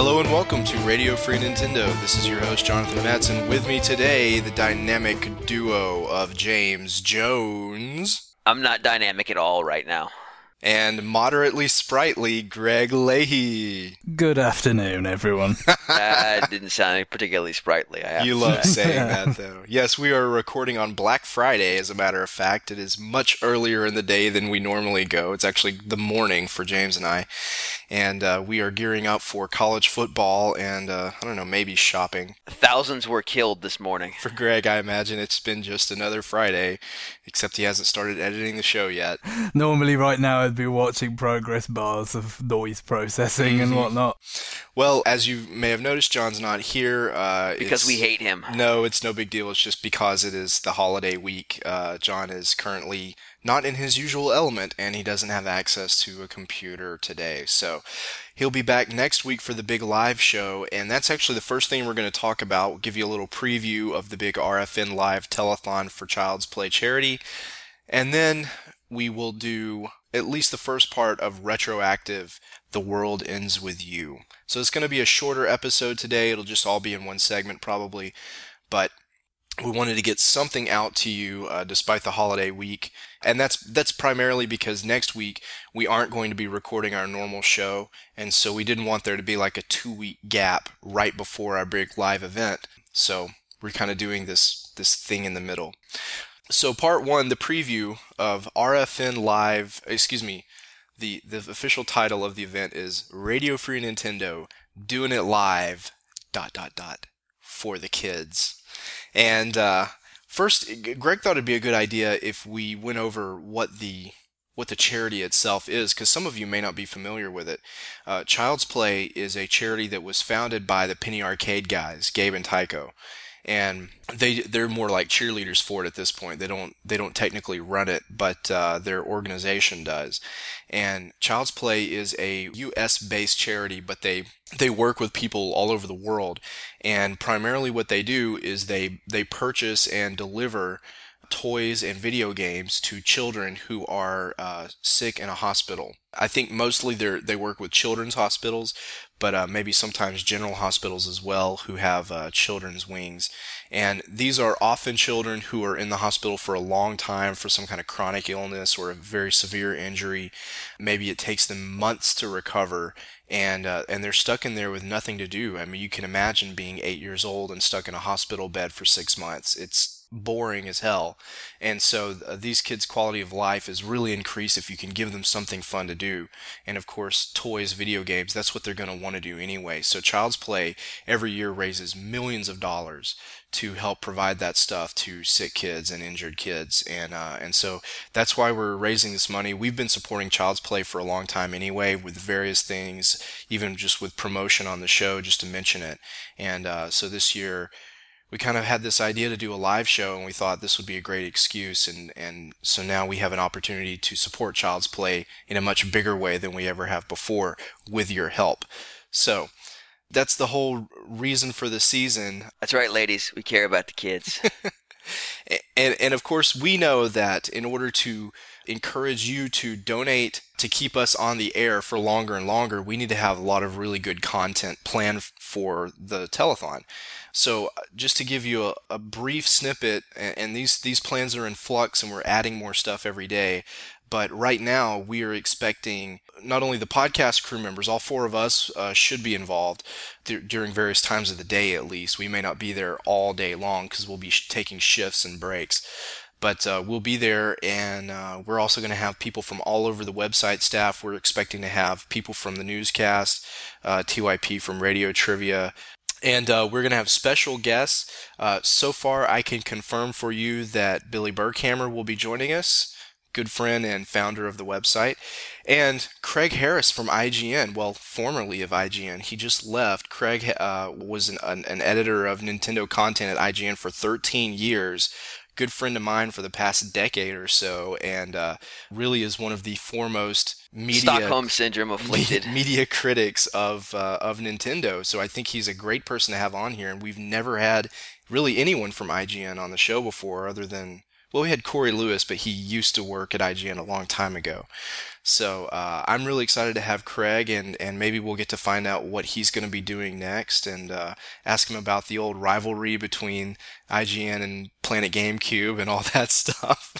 Hello and welcome to Radio Free Nintendo. This is your host, Jonathan Metz, and with me today, the dynamic duo of James Jones I'm not dynamic at all right now. and moderately sprightly Greg Leahy. Good afternoon, everyone. That didn't sound particularly sprightly, I have You to love say. saying that, though. Yes, we are recording on Black Friday, as a matter of fact. It is much earlier in the day than we normally go. It's actually the morning for James and I. And we are gearing up for college football and, I don't know, maybe shopping. Thousands were killed this morning. For Greg, I imagine it's been just another Friday, except he hasn't started editing the show yet. Normally, right now, I'd be watching progress bars of noise processing and whatnot. Well, as you may have noticed, John's not here. Because we hate him. No, it's no big deal. It's just because it is the holiday week. John is currently not in his usual element, and he doesn't have access to a computer today. So he'll be back next week for the big live show, and that's actually the first thing we're going to talk about. We'll give you a little preview of the big RFN Live Telethon for Child's Play charity, and then we will do at least the first part of Retroactive The World Ends With You. So it's going to be a shorter episode today. It'll just all be in one segment probably, but we wanted to get something out to you despite the holiday week, and that's primarily because next week we aren't going to be recording our normal show, and so we didn't want there to be like a 2-week gap right before our big live event. So we're kind of doing this thing in the middle. So part one, the preview of RFN Live, the official title of the event is Radio Free Nintendo Doing It Live ... for the kids. And first, Greg thought it'd be a good idea if we went over what the charity itself is, because some of you may not be familiar with it. Child's Play is a charity that was founded by the Penny Arcade guys, Gabe and Tycho, and they're more like cheerleaders for it at this point. They don't technically run it, but their organization does. And Child's Play is a U.S.-based charity, but they work with people all over the world. And primarily what they do is they purchase and deliver toys and video games to children who are sick in a hospital. I think mostly they work with children's hospitals, but maybe sometimes general hospitals as well who have children's wings. And these are often children who are in the hospital for a long time for some kind of chronic illness or a very severe injury. Maybe it takes them months to recover, and they're stuck in there with nothing to do. I mean, you can imagine being 8 years old and stuck in a hospital bed for 6 months. It's boring as hell. And so these kids' quality of life is really increased if you can give them something fun to do. And of course, toys, video games, that's what they're going to want to do anyway. So Child's Play every year raises millions of dollars to help provide that stuff to sick kids and injured kids. And so that's why we're raising this money. We've been supporting Child's Play for a long time anyway with various things, even just with promotion on the show, just to mention it. And so this year, we kind of had this idea to do a live show, and we thought this would be a great excuse, and so now we have an opportunity to support Child's Play in a much bigger way than we ever have before with your help. So that's the whole reason for the season. That's right, ladies. We care about the kids. And of course, we know that in order to encourage you to donate to keep us on the air for longer and longer, we need to have a lot of really good content planned for the telethon. So just to give you a brief snippet, and these plans are in flux and we're adding more stuff every day, but right now we are expecting not only the podcast crew members, all 4 of us should be involved during various times of the day at least. We may not be there all day long because we'll be taking shifts and breaks. But we'll be there, and we're also going to have people from all over the website staff. We're expecting to have people from the newscast, TYP from Radio Trivia, and we're going to have special guests. So far, I can confirm for you that Billy Berghammer will be joining us, good friend and founder of the website, and Craig Harris from IGN, well, formerly of IGN. He just left. Craig was an editor of Nintendo content at IGN for 13 years. Good friend of mine for the past decade or so, and really is one of the foremost Stockholm Syndrome afflicted media critics of Nintendo. So I think he's a great person to have on here, and we've never had really anyone from IGN on the show before other than Well, we had Corey Lewis, but he used to work at IGN a long time ago. So I'm really excited to have Craig, and maybe we'll get to find out what he's going to be doing next, and ask him about the old rivalry between IGN and Planet GameCube and all that stuff.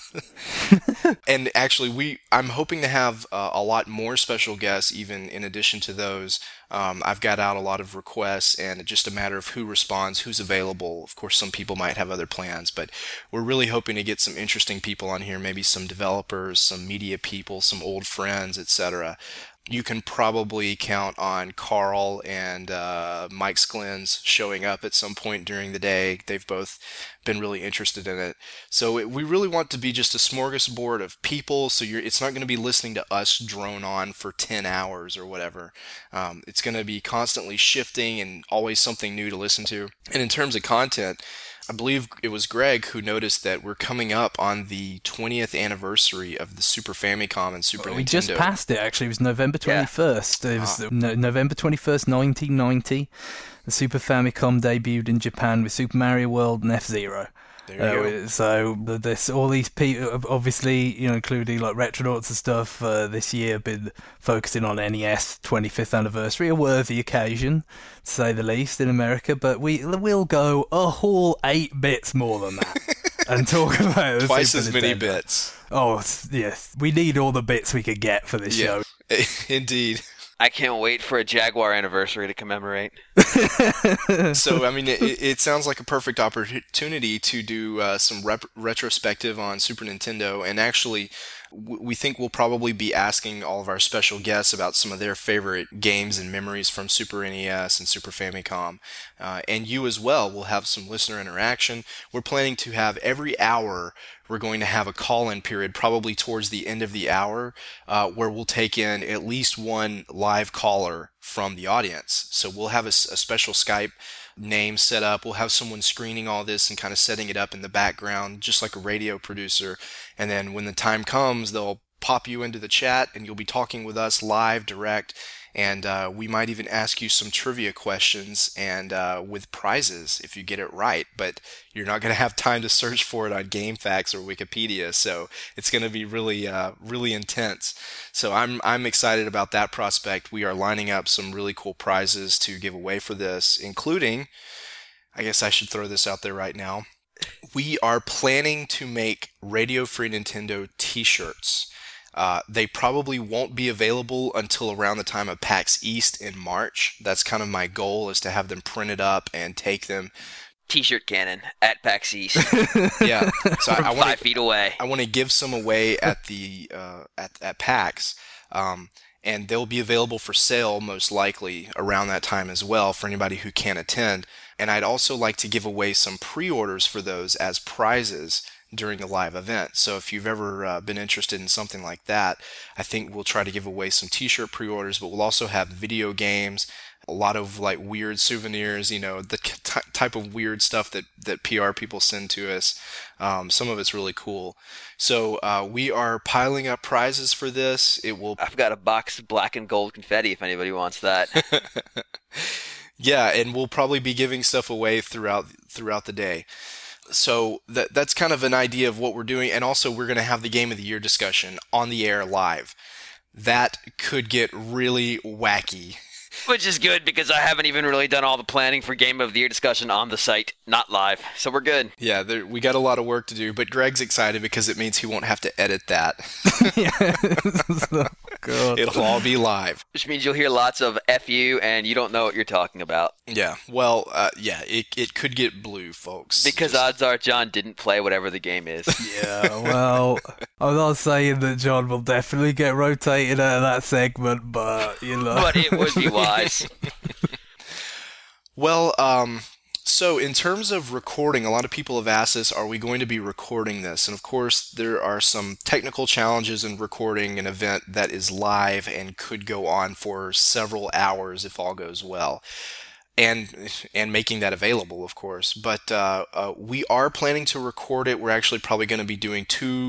And actually, I'm hoping to have a lot more special guests, even in addition to those. I've got out a lot of requests, and it's just a matter of who responds, who's available. Of course, some people might have other plans, but we're really hoping to get some interesting people on here, maybe some developers, some media people, some old friends, etc. You can probably count on Carl and Mike Sklins showing up at some point during the day. They've both been really interested in it. So we really want to be just a smorgasbord of people, so it's not going to be listening to us drone on for 10 hours or whatever. It's going to be constantly shifting and always something new to listen to. And in terms of content, I believe it was Greg who noticed that we're coming up on the 20th anniversary of the Super Famicom and Super Nintendo. We just passed it, actually. It was November 21st. It was November 21st, 1990. The Super Famicom debuted in Japan with Super Mario World and F-Zero. There you go. So all these people, obviously, including like Retronauts and stuff, this year have been focusing on NES 25th anniversary, a worthy occasion, to say the least, in America. But we'll go a whole 8 bits more than that and talk about the twice Super as many Nintendo. Bits. Oh, yes. We need all the bits we could get for this show. Indeed. I can't wait for a Jaguar anniversary to commemorate. So, I mean, it sounds like a perfect opportunity to do some retrospective on Super Nintendo, and actually, we think we'll probably be asking all of our special guests about some of their favorite games and memories from Super NES and Super Famicom. And you as well will have some listener interaction. We're planning to have every hour, we're going to have a call-in period, probably towards the end of the hour, where we'll take in at least one live caller from the audience. So we'll have a special Skype name set up. We'll have someone screening all this and kind of setting it up in the background, just like a radio producer. And then when the time comes, they'll pop you into the chat and you'll be talking with us live, direct. And we might even ask you some trivia questions and with prizes if you get it right. But you're not going to have time to search for it on GameFAQs or Wikipedia, so it's going to be really, really intense. So I'm excited about that prospect. We are lining up some really cool prizes to give away for this, including, I guess I should throw this out there right now. We are planning to make Radio Free Nintendo t-shirts. They probably won't be available until around the time of PAX East in March. That's kind of my goal, is to have them printed up and take them. T-shirt cannon at PAX East. Yeah, so From 5 feet away. I want to give some away at the at PAX, and they'll be available for sale most likely around that time as well for anybody who can't attend. And I'd also like to give away some pre-orders for those as prizes during the live event. So if you've ever been interested in something like that, I think we'll try to give away some t-shirt pre-orders, but we'll also have video games, a lot of like weird souvenirs, the type of weird stuff that PR people send to us. Some of it's really cool. So we are piling up prizes for this. I've got a box of black and gold confetti if anybody wants that. Yeah, and we'll probably be giving stuff away throughout the day. So that's kind of an idea of what we're doing. And also we're going to have the Game of the Year discussion on the air live. That could get really wacky. Which is good, because I haven't even really done all the planning for Game of the Year discussion on the site, not live. So we're good. Yeah, we got a lot of work to do, but Greg's excited because it means he won't have to edit that. God. It'll all be live. Which means you'll hear lots of FU and you don't know what you're talking about. Yeah, well, it could get blue, folks. Because odds are John didn't play whatever the game is. Yeah, well, I'm not saying that John will definitely get rotated out of that segment, but, But it would be wise. Well, so in terms of recording, a lot of people have asked us, are we going to be recording this? And of course, there are some technical challenges in recording an event that is live and could go on for several hours if all goes well. And making that available, of course. But we are planning to record it. We're actually probably going to be doing two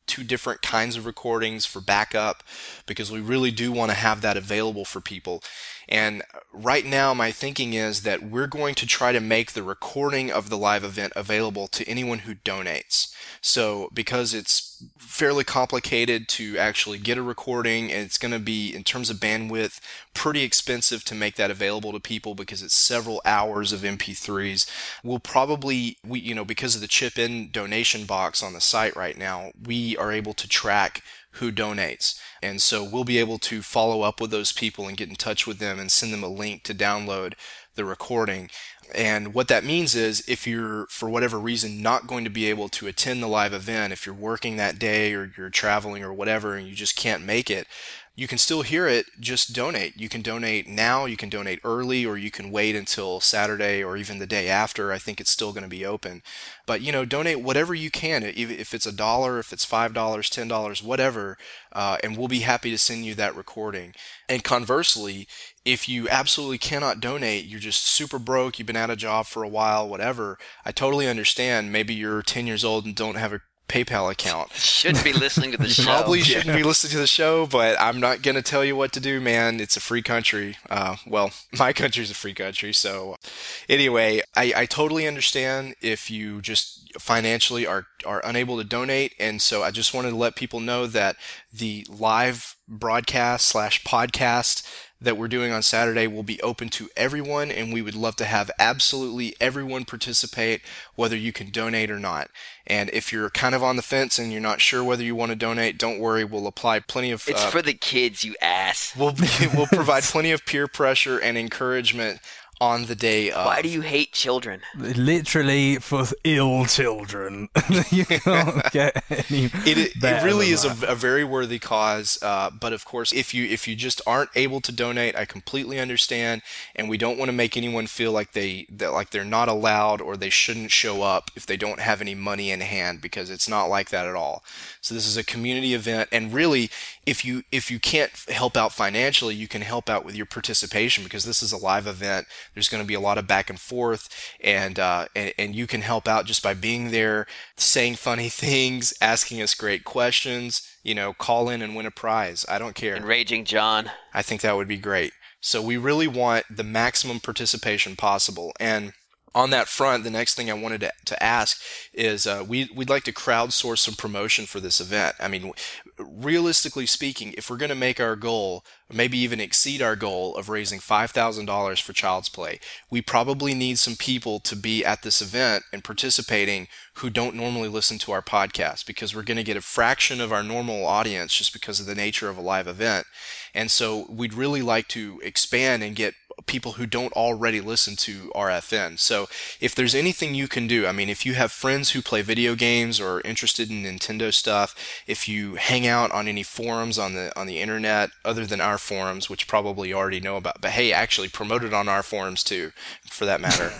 two different kinds of recordings for backup, because we really do want to have that available for people. And right now, my thinking is that we're going to try to make the recording of the live event available to anyone who donates. So because it's fairly complicated to actually get a recording, and it's going to be, in terms of bandwidth, pretty expensive to make that available to people because it's several hours of MP3s. We'll probably, because of the chip-in donation box on the site right now, we are able to track who donates. And so we'll be able to follow up with those people and get in touch with them and send them a link to download the recording. And what that means is, if you're, for whatever reason, not going to be able to attend the live event, if you're working that day or you're traveling or whatever and you just can't make it, you can still hear it. Just donate. You can donate now, you can donate early, or you can wait until Saturday or even the day after. I think it's still going to be open. But, donate whatever you can, if it's $1, if it's $5, $10, whatever, and we'll be happy to send you that recording. And conversely, if you absolutely cannot donate, you're just super broke, you've been out of job for a while, whatever, I totally understand. Maybe you're 10 years old and don't have a PayPal account. Shouldn't be listening to the show. Probably shouldn't be listening to the show, but I'm not going to tell you what to do, man. It's a free country. Well, my country's a free country. So anyway, I totally understand if you just financially are unable to donate. And so I just wanted to let people know that the live broadcast / podcast that we're doing on Saturday will be open to everyone, and we would love to have absolutely everyone participate, whether you can donate or not. And if you're kind of on the fence and you're not sure whether you want to donate, don't worry, we'll apply plenty of... It's for the kids, you ass. We'll provide plenty of peer pressure and encouragement on the day of. Why do you hate children? Literally for ill children. You can't get any It really is a very worthy cause, but of course, if you just aren't able to donate, I completely understand, and we don't want to make anyone feel like they're not allowed or they shouldn't show up if they don't have any money in hand, because it's not like that at all. So this is a community event, and really, if you can't help out financially, you can help out with your participation, because this is a live event. There's going to be a lot of back and forth, and you can help out just by being there, saying funny things, asking us great questions. Call in and win a prize. I don't care. Enraging John. I think that would be great. So we really want the maximum participation possible. And on that front, the next thing I wanted to ask is we'd like to crowdsource some promotion for this event. I mean, realistically speaking, if we're going to make our goal, maybe even exceed our goal of raising $5,000 for Child's Play, we probably need some people to be at this event and participating who don't normally listen to our podcast, because we're going to get a fraction of our normal audience just because of the nature of a live event. And so we'd really like to expand and get people who don't already listen to RFN. So if there's anything you can do, I mean, if you have friends who play video games or are interested in Nintendo stuff, if you hang out on any forums on the internet other than our forums, which probably you already know about, but hey, actually promote it on our forums too, for that matter.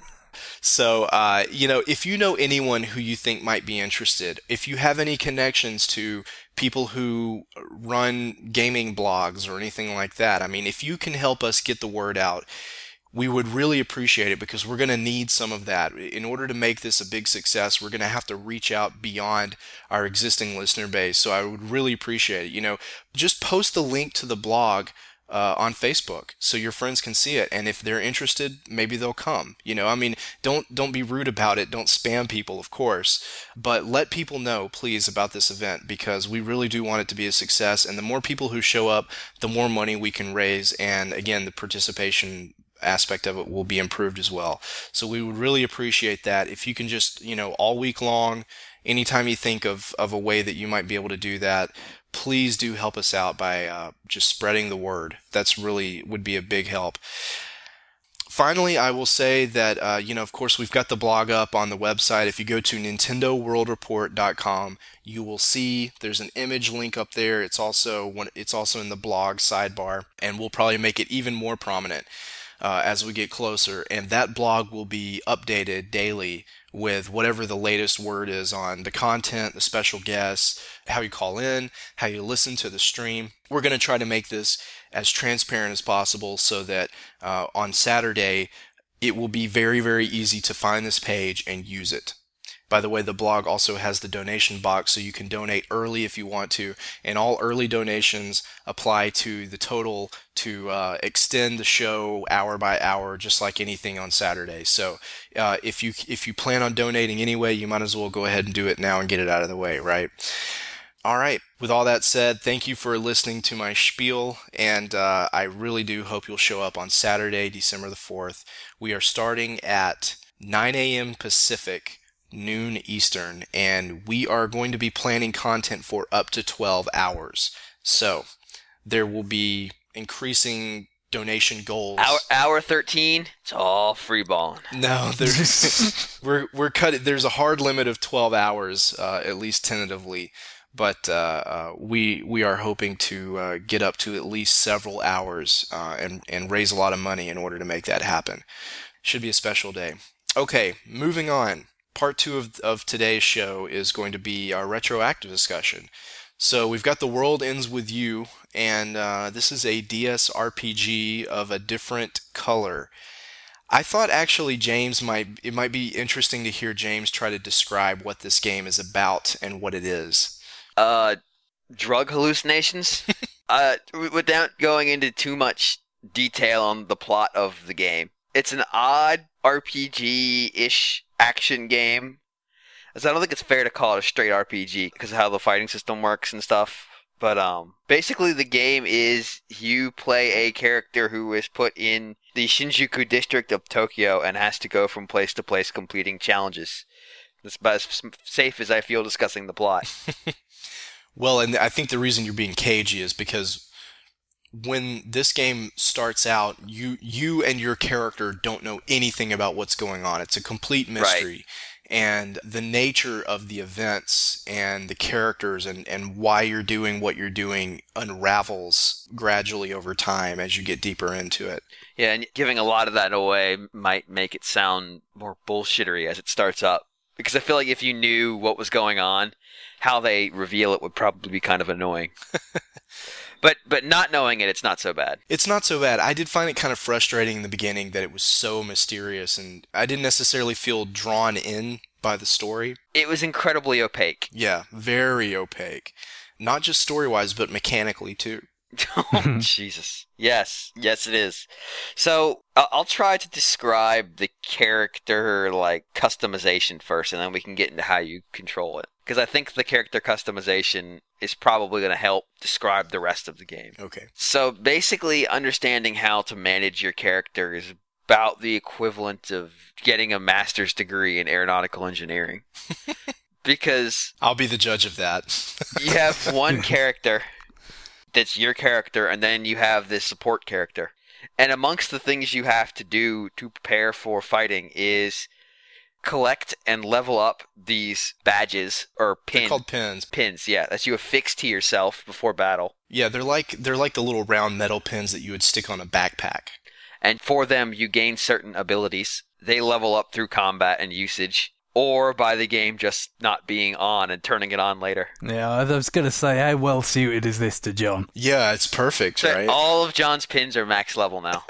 So, if you know anyone who you think might be interested, if you have any connections to people who run gaming blogs or anything like that, I mean, if you can help us get the word out, we would really appreciate it, because we're going to need some of that. In order to make this a big success, we're going to have to reach out beyond our existing listener base. So I would really appreciate it. Just post the link to the blog on Facebook so your friends can see it, and if they're interested, maybe they'll come. I mean, don't be rude about it, don't spam people, of course, but let people know, please, about this event, because we really do want it to be a success, and the more people who show up, the more money we can raise, and again, the participation aspect of it will be improved as well. So we would really appreciate that if you can just, all week long, anytime you think of a way that you might be able to do that, please do help us out by just spreading the word. That's really would be a big help. Finally, I will say that, of course, we've got the blog up on the website. If you go to nintendoworldreport.com, you will see there's an image link up there. It's also in the blog sidebar, and we'll probably make it even more prominent as we get closer. And that blog will be updated daily with whatever the latest word is on the content, the special guests, how you call in, how you listen to the stream. We're going to try to make this as transparent as possible so that on Saturday it will be very, very easy to find this page and use it. By the way, the blog also has the donation box, so you can donate early if you want to, and all early donations apply to the total to extend the show hour by hour, just like anything on Saturday. So if you plan on donating anyway, you might as well go ahead and do it now and get it out of the way, right? All right. With all that said, thank you for listening to my spiel, and I really do hope you'll show up on Saturday, December the 4th. We are starting at 9 a.m. Pacific, noon Eastern, and we are going to be planning content for up to 12 hours. So there will be increasing donation goals. Hour 13, it's all free balling. No, we're cutting. There's a hard limit of 12 hours, at least tentatively. But we are hoping to get up to at least several hours and raise a lot of money in order to make that happen. Should be a special day. Okay, moving on. Part 2 of today's show is going to be our retroactive discussion. So we've got The World Ends With You, and this is a DS RPG of a different color. I thought actually it might be interesting to hear James try to describe what this game is about and what it is. Drug hallucinations. Without going into too much detail on the plot of the game, it's an odd RPG-ish action game. As I don't think it's fair to call it a straight RPG because of how the fighting system works and stuff. But basically the game is you play a character who is put in the Shinjuku district of Tokyo and has to go from place to place completing challenges. That's about as safe as I feel discussing the plot. Well, and I think the reason you're being cagey is because when this game starts out, you and your character don't know anything about what's going on. It's a complete mystery. Right. And the nature of the events and the characters and why you're doing what you're doing unravels gradually over time as you get deeper into it. Yeah, and giving a lot of that away might make it sound more bullshittery as it starts up. Because I feel like if you knew what was going on, how they reveal it would probably be kind of annoying. But not knowing it, it's not so bad. It's not so bad. I did find it kind of frustrating in the beginning that it was so mysterious, and I didn't necessarily feel drawn in by the story. It was incredibly opaque. Yeah, very opaque. Not just story-wise, but mechanically, too. Oh, Jesus. Yes, it is. So, I'll try to describe the character, customization first, and then we can get into how you control it. Because I think the character customization is probably going to help describe the rest of the game. Okay. So, basically, understanding how to manage your character is about the equivalent of getting a master's degree in aeronautical engineering. Because... I'll be the judge of that. You have one character... that's your character, and then you have this support character. And amongst the things you have to do to prepare for fighting is collect and level up these badges, or pins. They're called pins. Pins, yeah, that you affix to yourself before battle. Yeah, they're like the little round metal pins that you would stick on a backpack. And for them, you gain certain abilities. They level up through combat and usage, or by the game just not being on and turning it on later. Yeah, I was going to say, how well suited is this to John? Yeah, it's perfect, so right? All of John's pins are max level now.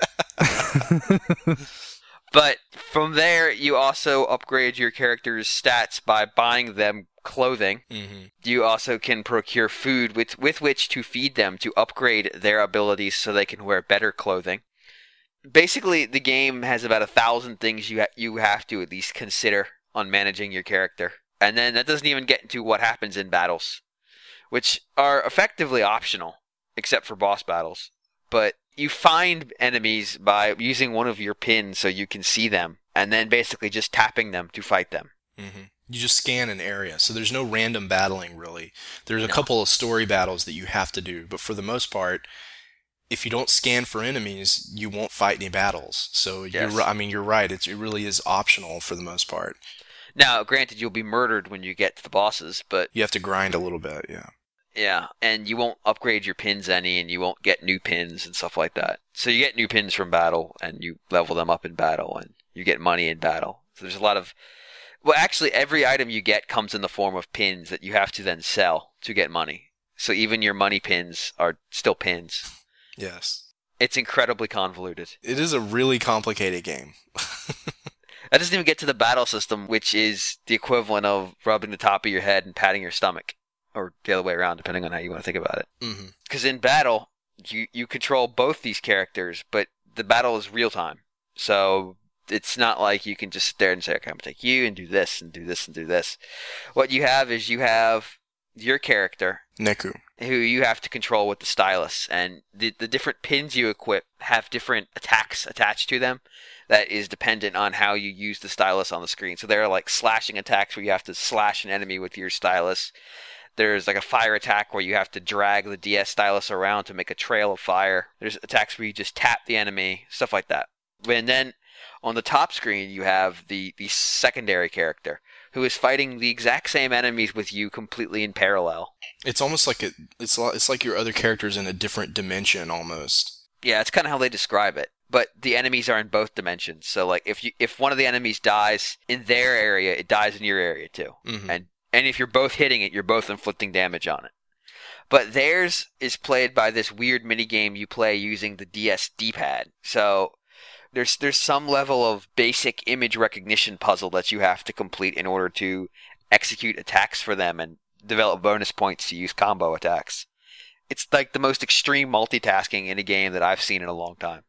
But from there, you also upgrade your character's stats by buying them clothing. Mm-hmm. You also can procure food with which to feed them to upgrade their abilities so they can wear better clothing. Basically, the game has about 1,000 things you have to at least consider on managing your character. And then that doesn't even get into what happens in battles, which are effectively optional, except for boss battles. But you find enemies by using one of your pins so you can see them, and then basically just tapping them to fight them. Mm-hmm. You just scan an area, so there's no random battling, really. There's a couple of story battles that you have to do, but for the most part, if you don't scan for enemies, you won't fight any battles. So yes. You're right. It really is optional for the most part. Now, granted, you'll be murdered when you get to the bosses, but you have to grind a little bit, yeah. Yeah, and you won't upgrade your pins any, and you won't get new pins and stuff like that. So you get new pins from battle, and you level them up in battle, and you get money in battle. So there's a lot of... Well, actually, every item you get comes in the form of pins that you have to then sell to get money. So even your money pins are still pins. Yes. It's incredibly convoluted. It is a really complicated game. That doesn't even get to the battle system, which is the equivalent of rubbing the top of your head and patting your stomach. Or the other way around, depending on how you want to think about it. Because in battle, you control both these characters, but the battle is real time. So it's not like you can just sit there and say, okay, I'm going to take you and do this and do this and do this. What you have is you have your character, Neku, who you have to control with the stylus. And the different pins you equip have different attacks attached to them that is dependent on how you use the stylus on the screen. So there are like slashing attacks where you have to slash an enemy with your stylus. There's like a fire attack where you have to drag the DS stylus around to make a trail of fire. There's attacks where you just tap the enemy, stuff like that. And then on the top screen, you have the secondary character who is fighting the exact same enemies with you completely in parallel. It's almost like it's like your other characters in a different dimension almost. Yeah, it's kind of how they describe it. But the enemies are in both dimensions. So like if one of the enemies dies in their area, it dies in your area too. And if you're both hitting it, you're both inflicting damage on it. But theirs is played by this weird minigame you play using the DS D-pad. So there's some level of basic image recognition puzzle that you have to complete in order to execute attacks for them and develop bonus points to use combo attacks. It's like the most extreme multitasking in a game that I've seen in a long time.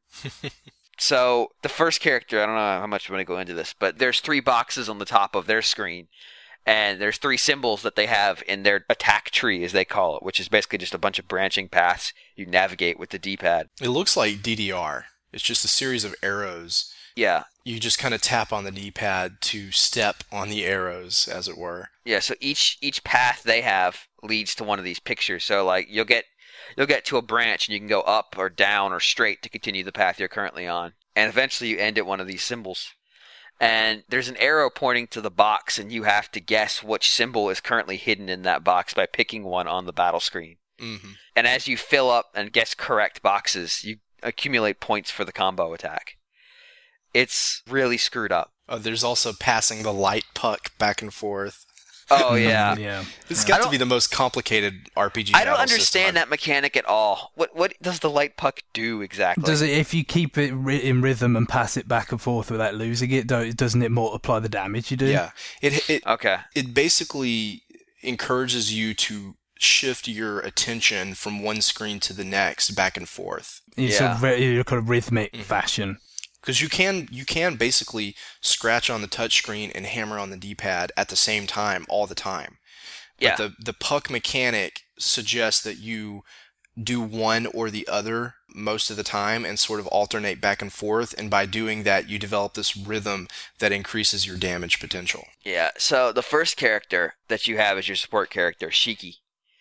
So the first character, I don't know how much I'm going to go into this, but there's 3 boxes on the top of their screen. And there's 3 symbols that they have in their attack tree, as they call it, which is basically just a bunch of branching paths you navigate with the D-pad. It looks like DDR. It's just a series of arrows. Yeah. You just kind of tap on the D-pad to step on the arrows, as it were. Yeah, so each path they have leads to one of these pictures. So like you'll get to a branch and you can go up or down or straight to continue the path you're currently on. And eventually you end at one of these symbols. And there's an arrow pointing to the box, and you have to guess which symbol is currently hidden in that box by picking one on the battle screen. And as you fill up and guess correct boxes, you accumulate points for the combo attack. It's really screwed up. There's also passing the light puck back and forth. Oh, yeah. Yeah. It's got to be the most complicated RPG I don't battle understand system that mechanic at all. What does the light puck do exactly? Does it, if you keep it in rhythm and pass it back and forth without losing it, doesn't it multiply the damage you do? Yeah. Okay. It basically encourages you to shift your attention from one screen to the next, back and forth. In sort of kind of rhythmic fashion. Because you can basically scratch on the touchscreen and hammer on the D-pad at the same time all the time. But the puck mechanic suggests that you do one or the other most of the time and sort of alternate back and forth. And by doing that, you develop this rhythm that increases your damage potential. Yeah, so the first character that you have as your support character, Shiki.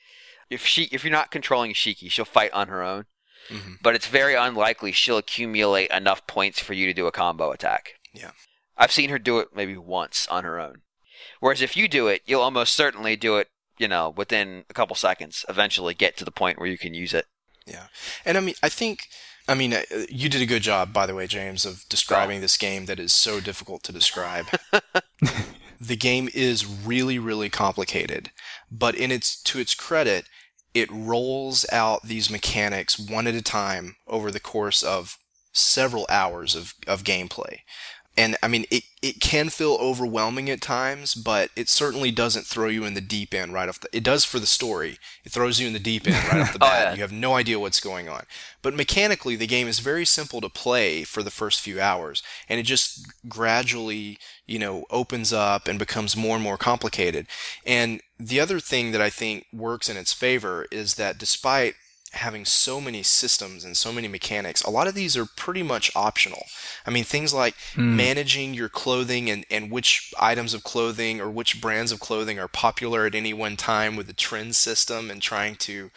If you're not controlling Shiki, she'll fight on her own. But it's very unlikely she'll accumulate enough points for you to do a combo attack. Yeah. I've seen her do it maybe once on her own. Whereas if you do it, you'll almost certainly do it, within a couple seconds, eventually get to the point where you can use it. Yeah. And I mean, you did a good job, by the way, James, of describing this game that is so difficult to describe. The game is really, really complicated, but to its credit, it rolls out these mechanics one at a time over the course of several hours of gameplay. And I mean, it can feel overwhelming at times, but it certainly doesn't throw you in the deep end right off it does for the story. It throws you in the deep end right off the bat. Yeah. You have no idea what's going on. But mechanically, the game is very simple to play for the first few hours, and it just gradually, opens up and becomes more and more complicated. And the other thing that I think works in its favor is that despite having so many systems and so many mechanics, a lot of these are pretty much optional. I mean, things like managing your clothing and which items of clothing or which brands of clothing are popular at any one time with the trend system, and trying to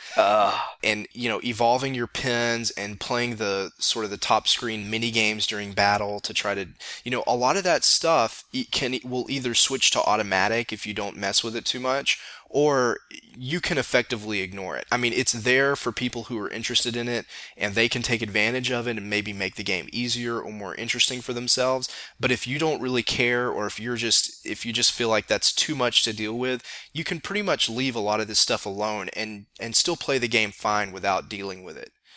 evolving your pins and playing the sort of the top screen mini games during battle to try to, a lot of that stuff will either switch to automatic if you don't mess with it too much, or you can effectively ignore it. I mean, it's there for people who are interested in it, and they can take advantage of it and maybe make the game easier or more interesting for themselves. But if you don't really care, or if you just feel like that's too much to deal with, you can pretty much leave a lot of this stuff alone and still play the game fine without dealing with it.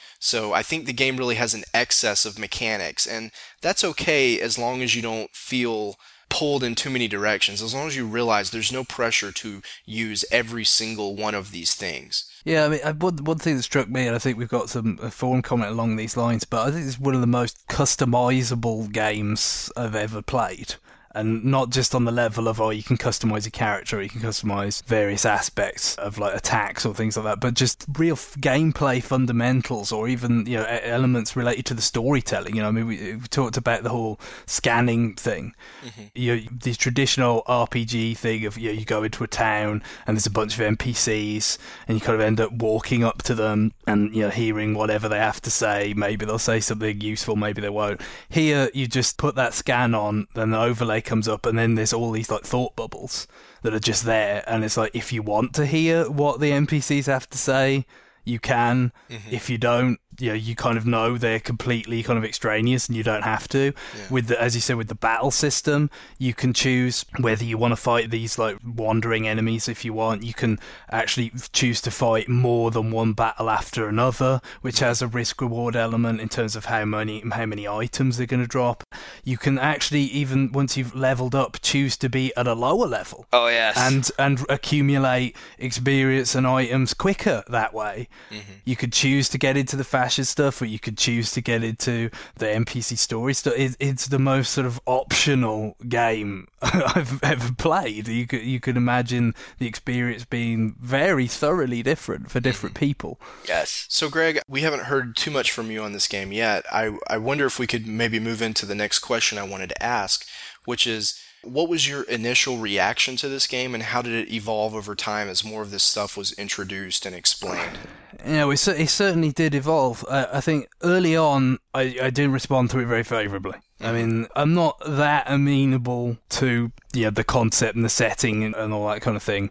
So I think the game really has an excess of mechanics, and that's okay as long as you don't feel pulled in too many directions, as long as you realize there's no pressure to use every single one of these things. Yeah, I mean, one thing that struck me, and I think we've got some forum comment along these lines, but I think it's one of the most customizable games I've ever played. And not just on the level of, you can customize your character, or you can customize various aspects of like attacks or things like that, but just real gameplay fundamentals, or even elements related to the storytelling. I mean, we talked about the whole scanning thing. Mm-hmm. The traditional RPG thing of you go into a town and there's a bunch of NPCs, and you kind of end up walking up to them and hearing whatever they have to say. Maybe they'll say something useful, maybe they won't. Here, you just put that scan on, then the overlay comes up, and then there's all these like thought bubbles that are just there, and it's like, if you want to hear what the NPCs have to say, you can. Mm-hmm. If you don't, you kind of know they're completely kind of extraneous and you don't have to. Yeah. With as you said, with the battle system, you can choose whether you want to fight these like wandering enemies. If you want, you can actually choose to fight more than one battle after another, which has a risk reward element in terms of how many items they're going to drop. You can actually, even once you've leveled up, choose to be at a lower level. Oh yes. And accumulate experience and items quicker that way. Mm-hmm. You could choose to get into the fashion stuff, or you could choose to get into the NPC story stuff. It's the most sort of optional game I've ever played. You could imagine the experience being very thoroughly different for different people. Yes. So Greg, we haven't heard too much from you on this game yet. I wonder if we could maybe move into the next question I wanted to ask, which is, what was your initial reaction to this game, and how did it evolve over time as more of this stuff was introduced and explained? It certainly did evolve. I think early on, I didn't respond to it very favourably. I mean, I'm not that amenable to the concept and the setting and all that kind of thing.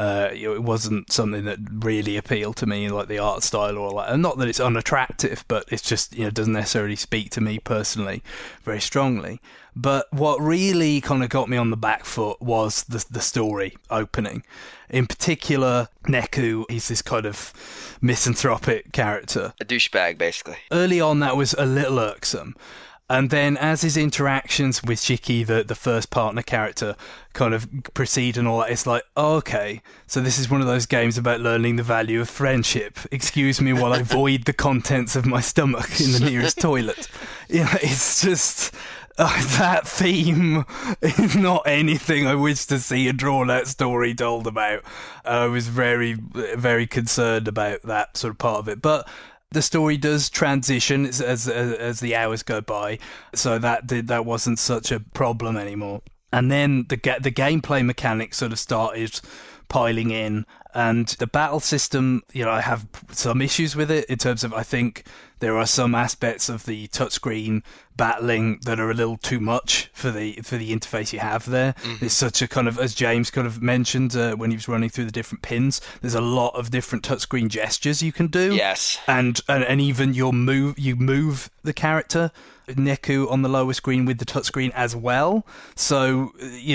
It wasn't something that really appealed to me, like the art style or all that. And not that it's unattractive, but it's just doesn't necessarily speak to me personally very strongly. But what really kind of got me on the back foot was the story opening. In particular, Neku, he's this kind of misanthropic character. A douchebag, basically. Early on, that was a little irksome. And then as his interactions with Shiki, the first partner character, kind of proceed and all that, it's like, okay, so this is one of those games about learning the value of friendship. Excuse me while I void the contents of my stomach in the nearest toilet. It's just... that theme is not anything I wish to see a drawn-out story told about. I was very, very concerned about that sort of part of it. But the story does transition as the hours go by, so that wasn't such a problem anymore. And then the gameplay mechanics sort of started piling in, and the battle system, I have some issues with it in terms of, I think there are some aspects of the touchscreen battling that are a little too much for the interface you have there. Mm-hmm. It's such a kind of, as James kind of mentioned when he was running through the different pins, there's a lot of different touchscreen gestures you can do. Yes. And even you move the character, Neku, on the lower screen with the touchscreen as well. So,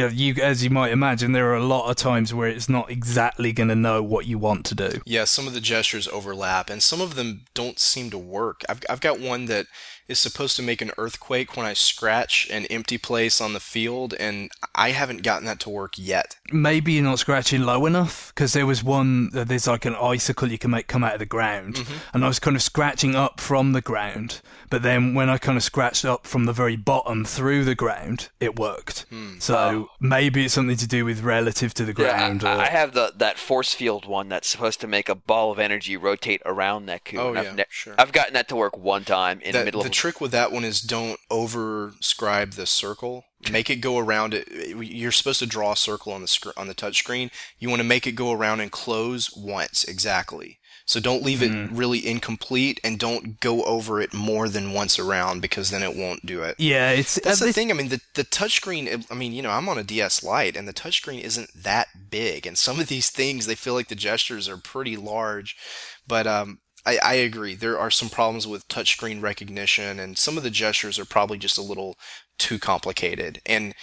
as you might imagine, there are a lot of times where it's not exactly going to know what you want to do. Yeah, some of the gestures overlap, and some of them don't seem to work. I've got one that is supposed to make an earthquake when I scratch an empty place on the field, and I haven't gotten that to work yet. Maybe you're not scratching low enough, because there was one, there's like an icicle you can make come out of the ground, and I was kind of scratching up from the ground, but then when I kind of scratched up from the very bottom through the ground, it worked. So maybe it's something to do with relative to the ground. Yeah, I have that force field one that's supposed to make a ball of energy rotate around Neku. Oh, yeah, sure. I've gotten that to work one time in the middle of... The trick with that one is don't overscribe the circle. Make it go around it. You're supposed to draw a circle on the touch screen. You want to make it go around and close once, exactly. So don't leave it really incomplete, and don't go over it more than once around, because then it won't do it. Yeah, that's the thing. I mean, the touchscreen, I'm on a DS Lite, and the touchscreen isn't that big. And some of these things, they feel like the gestures are pretty large. But I agree. There are some problems with touchscreen recognition, and some of the gestures are probably just a little too complicated. And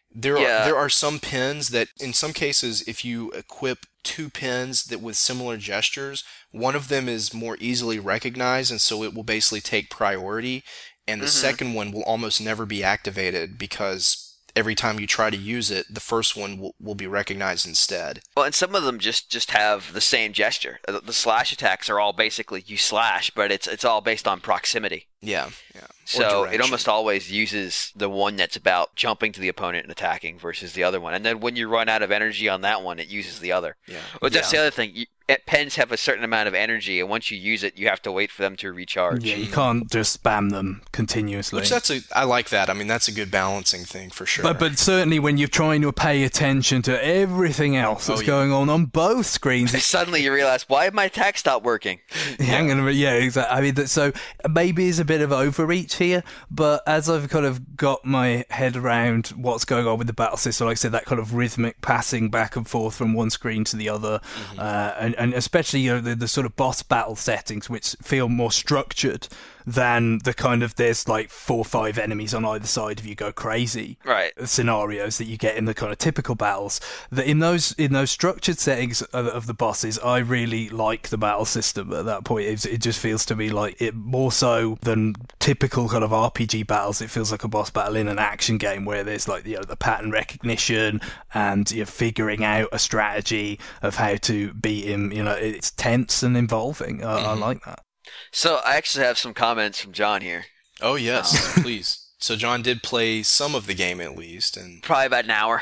There are some pins that, in some cases, if you equip two pins that with similar gestures, one of them is more easily recognized, and so it will basically take priority, and the second one will almost never be activated because every time you try to use it, the first one will be recognized instead. Well, and some of them just have the same gesture. The slash attacks are all basically you slash, but it's all based on proximity. Yeah. So it almost always uses the one that's about jumping to the opponent and attacking versus the other one. And then when you run out of energy on that one, it uses the other. Yeah. But that's the other thing. Pens have a certain amount of energy, and once you use it, you have to wait for them to recharge. Yeah, you can't just spam them continuously. I like that. I mean, that's a good balancing thing for sure. But certainly when you're trying to pay attention to everything else that's going on both screens, suddenly you realize, why did my attack stop working? Hang on a minute, yeah, exactly. I mean, so maybe it's a bit of overreach here, but as I've kind of got my head around what's going on with the battle system, like I said, that kind of rhythmic passing back and forth from one screen to the other, and especially the sort of boss battle settings, which feel more structured than the kind of there's like 4 or 5 enemies on either side of you go crazy scenarios that you get in the kind of typical battles. That in those structured settings of the bosses, I really like the battle system at that point. It just feels to me like it more so than typical kind of RPG battles. It feels like a boss battle in an action game where there's like the pattern recognition and figuring out a strategy of how to beat him. It's tense and involving. I like that. So I actually have some comments from John here. Oh, yes, please. So John did play some of the game at least. And probably about an hour.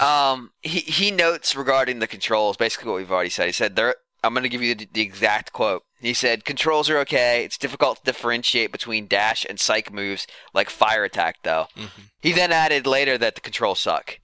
He notes regarding the controls, basically what we've already said. He said, I'm going to give you the exact quote. He said, controls are okay. It's difficult to differentiate between dash and psych moves like fire attack, though. He then added later that the controls suck.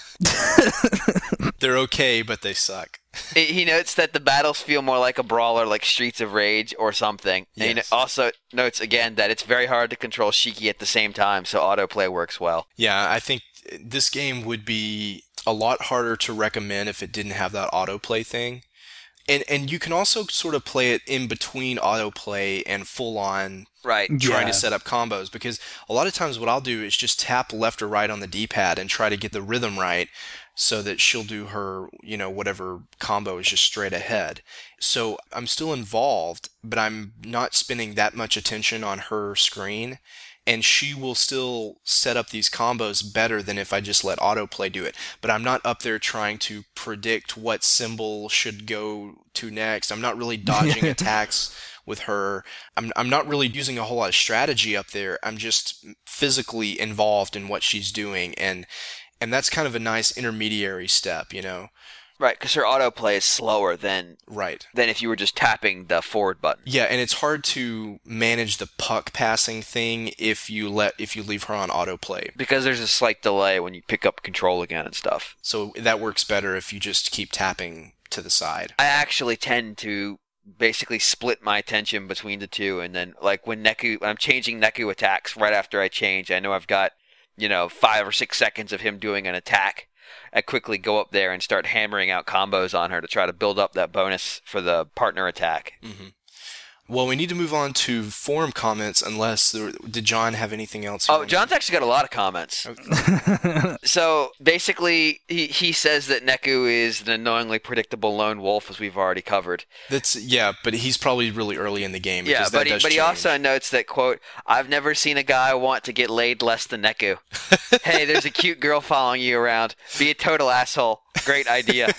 They're okay, but they suck. He notes that the battles feel more like a brawler like Streets of Rage or something. Yes. And he also notes again that it's very hard to control Shiki at the same time, so autoplay works well. Yeah, I think this game would be a lot harder to recommend if it didn't have that autoplay thing. And you can also sort of play it in between autoplay and full-on trying to set up combos, because a lot of times what I'll do is just tap left or right on the D-pad and try to get the rhythm right so that she'll do her, whatever combo is just straight ahead. So I'm still involved, but I'm not spending that much attention on her screen. And she will still set up these combos better than if I just let autoplay do it. But I'm not up there trying to predict what symbol should go to next. I'm not really dodging attacks with her. I'm not really using a whole lot of strategy up there. I'm just physically involved in what she's doing. And that's kind of a nice intermediary step, Right, because her autoplay is slower than if you were just tapping the forward button. Yeah, and it's hard to manage the puck passing thing if you leave her on autoplay. Because there's a slight delay when you pick up control again and stuff. So that works better if you just keep tapping to the side. I actually tend to basically split my attention between the two, and then like when I'm changing Neku attacks right after I change, I know I've got 5 or 6 seconds of him doing an attack. I quickly go up there and start hammering out combos on her to try to build up that bonus for the partner attack. Mm-hmm. Well, we need to move on to forum comments did John have anything else? John's actually got a lot of comments. Okay. So basically, he says that Neku is an annoyingly predictable lone wolf, as we've already covered. But he's probably really early in the game. Yeah, but he also notes that, quote, I've never seen a guy want to get laid less than Neku. Hey, there's a cute girl following you around. Be a total asshole. Great idea.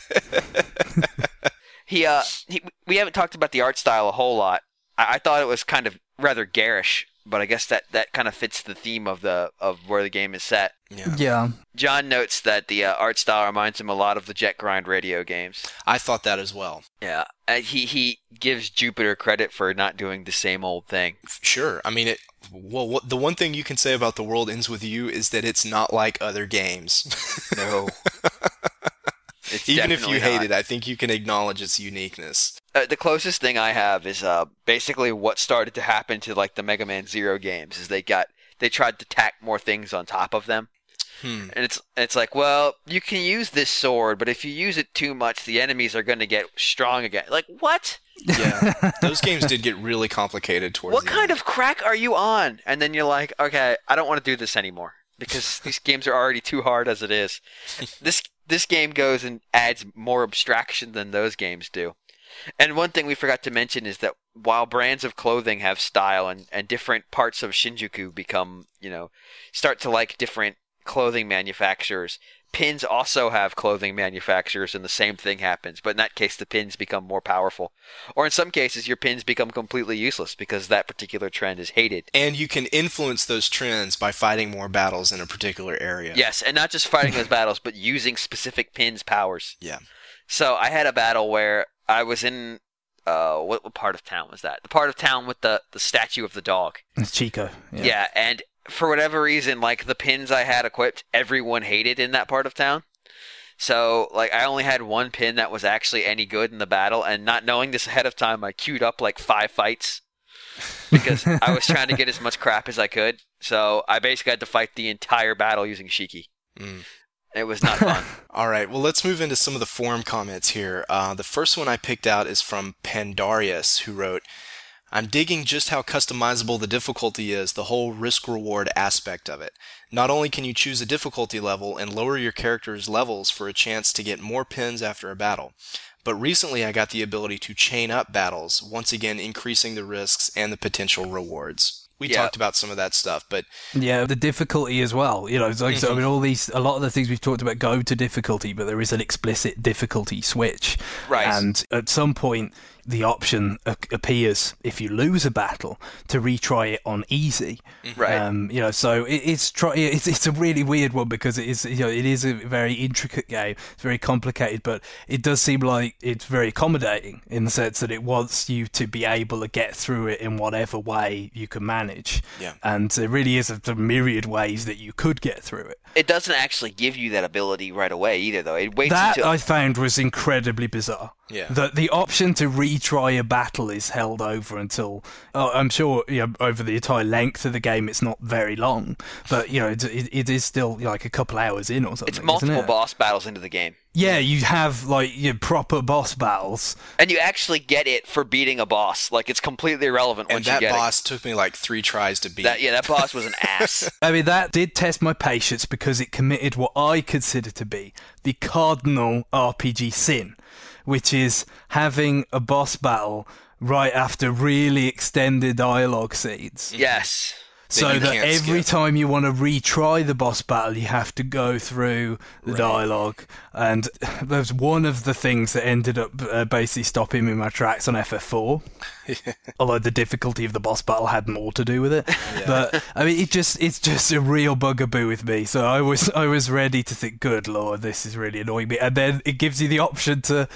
We haven't talked about the art style a whole lot. I thought it was kind of rather garish, but I guess that kind of fits the theme of where the game is set. Yeah. John notes that the art style reminds him a lot of the Jet Grind radio games. I thought that as well. Yeah. He gives Jupiter credit for not doing the same old thing. Sure. I mean, the one thing you can say about The World Ends With You is that it's not like other games. No. Even if you hate it, I think you can acknowledge its uniqueness. The closest thing I have is basically what started to happen to like the Mega Man Zero games is they tried to tack more things on top of them. And it's like, well, you can use this sword, but if you use it too much, the enemies are going to get strong again. Like, what? Yeah, those games did get really complicated towards the end. What kind of crack are you on? And then you're like, okay, I don't want to do this anymore. because these games are already too hard as it is. This game goes and adds more abstraction than those games do. And one thing we forgot to mention is that while brands of clothing have style and different parts of Shinjuku become, start to like different clothing manufacturers, pins also have clothing manufacturers and the same thing happens. But in that case, the pins become more powerful. Or in some cases, your pins become completely useless because that particular trend is hated. And you can influence those trends by fighting more battles in a particular area. Yes, and not just fighting those battles, but using specific pins' powers. Yeah. So I had a battle where I was in, what part of town was that? The part of town with the statue of the dog. It's Chico. Yeah, and for whatever reason, like the pins I had equipped, everyone hated in that part of town. So, like, I only had one pin that was actually any good in the battle, and not knowing this ahead of time, I queued up like 5 fights because I was trying to get as much crap as I could. So I basically had to fight the entire battle using Shiki. It was not fun. All right, well, let's move into some of the forum comments here. The first one I picked out is from Pandarius, who wrote, I'm digging just how customizable the difficulty is, the whole risk-reward aspect of it. Not only can you choose a difficulty level and lower your character's levels for a chance to get more pins after a battle, but recently I got the ability to chain up battles, once again increasing the risks and the potential rewards. We talked about some of that stuff, but yeah, the difficulty as well. It's like so. I mean, a lot of the things we've talked about go to difficulty, but there is an explicit difficulty switch. Right. And at some point, the option appears if you lose a battle to retry it on easy. Right. So it's a really weird one because it is a very intricate game. It's very complicated, but it does seem like it's very accommodating in the sense that it wants you to be able to get through it in whatever way you can manage. Yeah. And there really is a myriad ways that you could get through it. It doesn't actually give you that ability right away either, though. It waits that until... I found was incredibly bizarre. Yeah. The option to retry a battle is held over until I'm sure over the entire length of the game it's not very long, but it is still like a couple hours in or something. It's multiple isn't it? boss battles into the game. Yeah, you have like proper boss battles, and you actually get it for beating a boss. Like it's completely irrelevant once you get it. And that boss took me like 3 tries to beat. That boss was an ass. I mean, that did test my patience because it committed what I consider to be the cardinal RPG sin, which is having a boss battle right after really extended dialogue scenes. Yes. So that every time you want to retry the boss battle, you have to go through the dialogue. And there's one of the things that ended up basically stopping me in my tracks on FF4. Although the difficulty of the boss battle had more to do with it. Yeah. But I mean, it's just a real bugaboo with me. So I was ready to think, good lord, this is really annoying me. And then it gives you the option to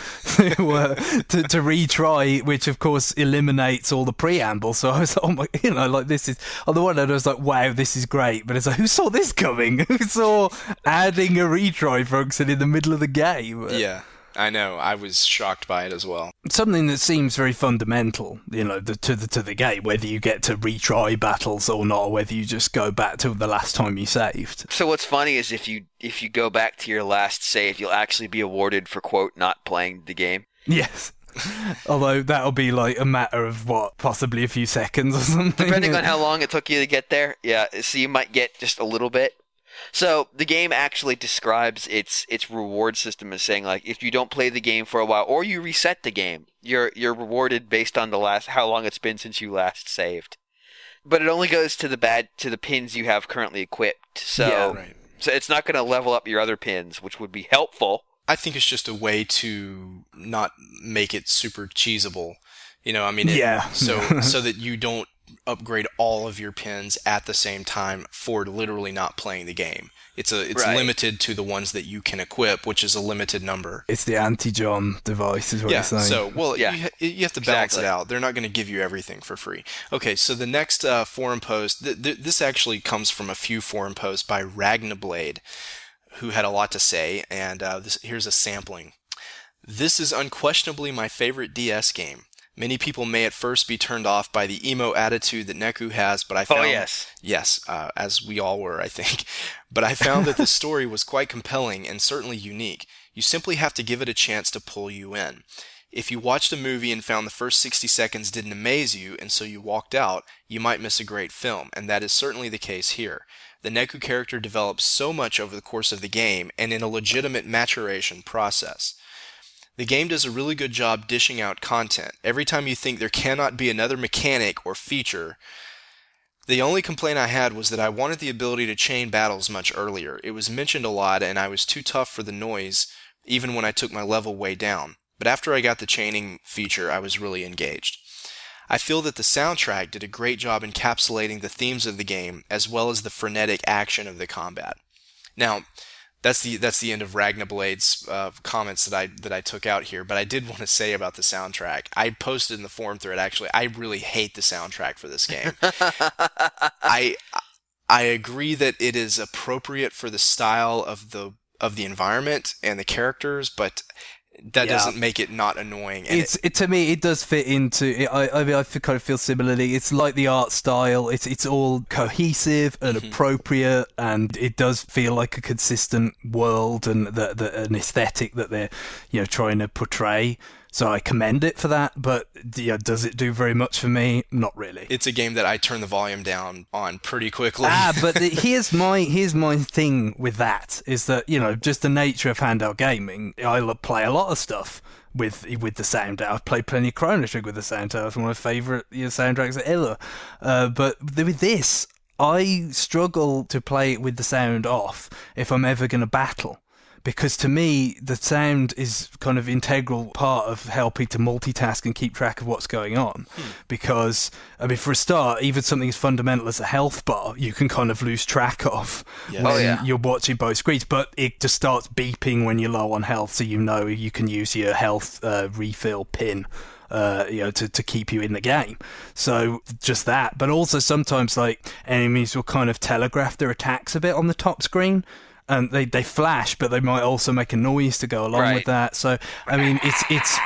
retry, which of course eliminates all the preamble. So I was like, oh my, this is on the one hand I was like, wow, this is great. But it's like, who saw this coming? Who saw adding a retry function in the middle of the game? Yeah. I know. I was shocked by it as well. Something that seems very fundamental, to the game, whether you get to retry battles or not, or whether you just go back to the last time you saved. So what's funny is if you go back to your last save, you'll actually be awarded for, quote, not playing the game. Yes. Although that'll be like a matter of possibly a few seconds or something. Depending on how long it took you to get there. Yeah, so you might get just a little bit. So the game actually describes its reward system as saying, like, if you don't play the game for a while or you reset the game, you're rewarded based on how long it's been since you last saved. But it only goes to the pins you have currently equipped. So So it's not going to level up your other pins, which would be helpful. I think it's just a way to not make it super cheesable. So that you don't upgrade all of your pins at the same time for literally not playing the game. It's limited to the ones that you can equip, which is a limited number. It's the anti-John device is what you're saying. You have to balance it out. They're not going to give you everything for free. Okay, so the next forum post, this actually comes from a few forum posts by Ragnablade, who had a lot to say, and here's a sampling. This is unquestionably my favorite DS game. Many people may at first be turned off by the emo attitude that Neku has, but I found... Oh, yes. As we all were, I think. But I found that the story was quite compelling and certainly unique. You simply have to give it a chance to pull you in. If you watched a movie and found the first 60 seconds didn't amaze you, and so you walked out, you might miss a great film, and that is certainly the case here. The Neku character develops so much over the course of the game, and in a legitimate maturation process. The game does a really good job dishing out content. Every time you think there cannot be another mechanic or feature. The only complaint I had was that I wanted the ability to chain battles much earlier. It was mentioned a lot, and I was too tough for the noise, even when I took my level way down. But after I got the chaining feature, I was really engaged. I feel that the soundtrack did a great job encapsulating the themes of the game, as well as the frenetic action of the combat. Now, that's the end of Ragnablade's comments that I took out here, but I did want to say about the soundtrack. I posted in the forum thread, actually, I really hate the soundtrack for this game. I agree that it is appropriate for the style of the environment and the characters, but that doesn't make it not annoying. And to me, it does fit into it. I mean, I kind of feel similarly. It's like the art style. It's all cohesive and appropriate, and it does feel like a consistent world and an aesthetic that they're trying to portray. So I commend it for that, but does it do very much for me? Not really. It's a game that I turn the volume down on pretty quickly. But here's my thing with that, is that, just the nature of handheld gaming, I play a lot of stuff with the sound out. I've played plenty of Chrono Trigger with the sound out. It's one of my favourite soundtracks ever. But with this, I struggle to play it with the sound off if I'm ever going to battle. Because to me, the sound is kind of integral part of helping to multitask and keep track of what's going on. Because, I mean, for a start, even something as fundamental as a health bar, you can kind of lose track of when you're watching both screens. But it just starts beeping when you're low on health, so you can use your health refill pin. To keep you in the game. So just that. But also sometimes enemies will kind of telegraph their attacks a bit on the top screen. And they flash, but they might also make a noise to go along with that. So, I mean, it's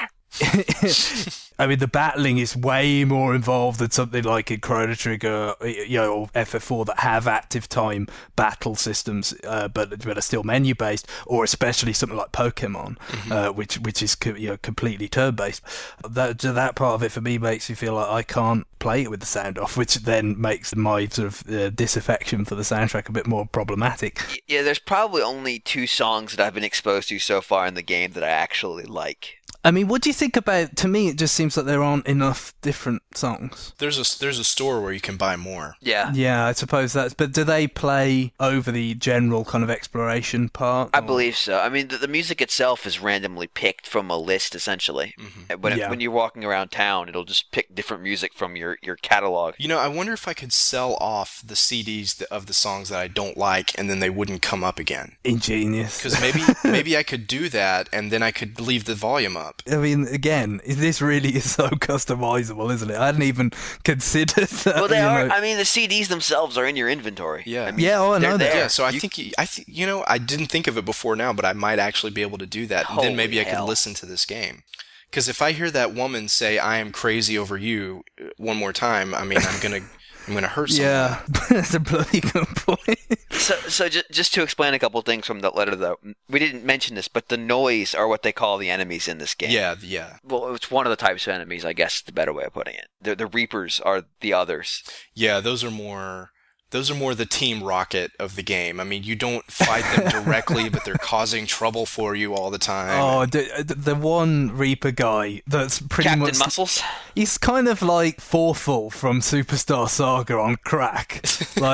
I mean, the battling is way more involved than something like in Chrono Trigger, or FF4 that have active time battle systems, but are still menu based, or especially something like Pokemon, which is completely turn based. That part of it for me makes me feel like I can't play it with the sound off, which then makes my sort of disaffection for the soundtrack a bit more problematic. Yeah, there's probably only 2 songs that I've been exposed to so far in the game that I actually like. I mean, what do you think about? To me, it just seems like there aren't enough different songs. There's a store where you can buy more. Yeah, I suppose that's. But do they play over the general kind of exploration part? I believe so. I mean, the music itself is randomly picked from a list, essentially. When you're walking around town, it'll just pick different music from your catalog. I wonder if I could sell off the CDs of the songs that I don't like, and then they wouldn't come up again. Ingenious. Because maybe I could do that, and then I could leave the volume up. I mean, again, this really is so customizable, isn't it? I hadn't even considered that. Well, they are. I mean, the CDs themselves are in your inventory. Yeah. I mean, I know that. Yeah, so I think I didn't think of it before now, but I might actually be able to do that. And then maybe I could listen to this game. Because if I hear that woman say, "I am crazy over you," one more time, I mean, I'm gonna hurt someone. Yeah, that's a bloody good point. So just to explain a couple of things from that letter, though, we didn't mention this, but the noise are what they call the enemies in this game. Yeah. Well, it's one of the types of enemies, I guess, is the better way of putting it. The Reapers are the others. Yeah, those are more the Team Rocket of the game. I mean, you don't fight them directly, but they're causing trouble for you all the time. Oh, the one Reaper guy that's pretty Captain much... Muscles? He's kind of like Forful from Superstar Saga on crack.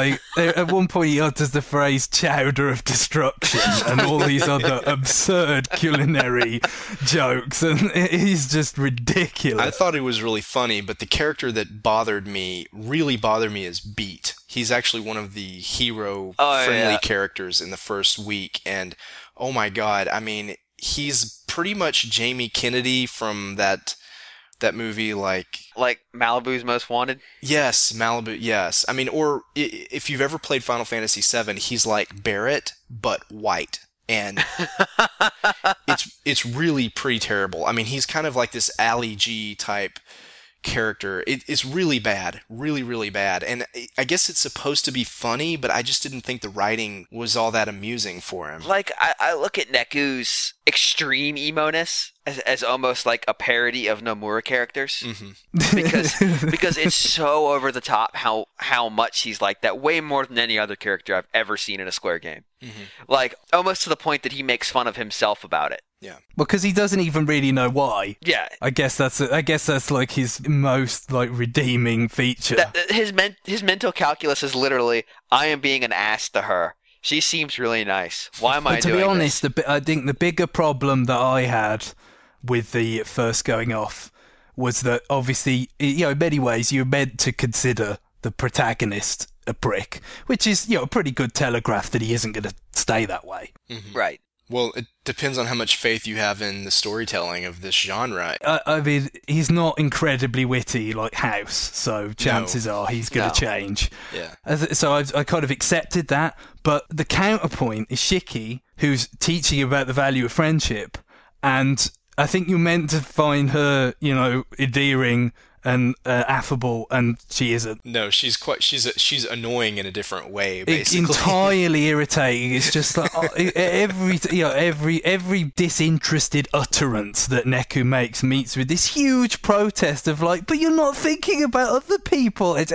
At one point he utters the phrase "chowder of destruction" and all these other absurd culinary jokes, and he's just ridiculous. I thought it was really funny, but the character that really bothered me is Beat. He's actually one of the hero-friendly characters in the first week, and oh my god, I mean, he's pretty much Jamie Kennedy from that movie, like Malibu's Most Wanted? Yes, Malibu, yes. I mean, or if you've ever played Final Fantasy VII, he's like Barrett, but white. And it's really pretty terrible. I mean, he's kind of like this Ali G type character. It's really bad, really, really bad. And I guess it's supposed to be funny, but I just didn't think the writing was all that amusing for him. Like, I look at Neku's extreme emo-ness as almost like a parody of Nomura characters. because it's so over the top how much he's like that, way more than any other character I've ever seen in a Square game. Like, almost to the point that he makes fun of himself about it. Yeah. Because he doesn't even really know why. Yeah. I guess that's like his most like redeeming feature. His mental calculus is literally, I am being an ass to her. She seems really nice. Why am I doing this? To be honest, I think the bigger problem that I had with the first going off was that obviously, in many ways, you're meant to consider the protagonist a prick, which is, a pretty good telegraph that he isn't going to stay that way. Right. Well, it depends on how much faith you have in the storytelling of this genre. I mean, he's not incredibly witty like House, so chances are he's going to change. Yeah. So I kind of accepted that, but the counterpoint is Shiki, who's teaching about the value of friendship, and I think you're meant to find her, endearing and affable, and she isn't. No, she's annoying in a different way, basically. Entirely irritating. It's just like every disinterested utterance that Neku makes meets with this huge protest of like, but you're not thinking about other people. It's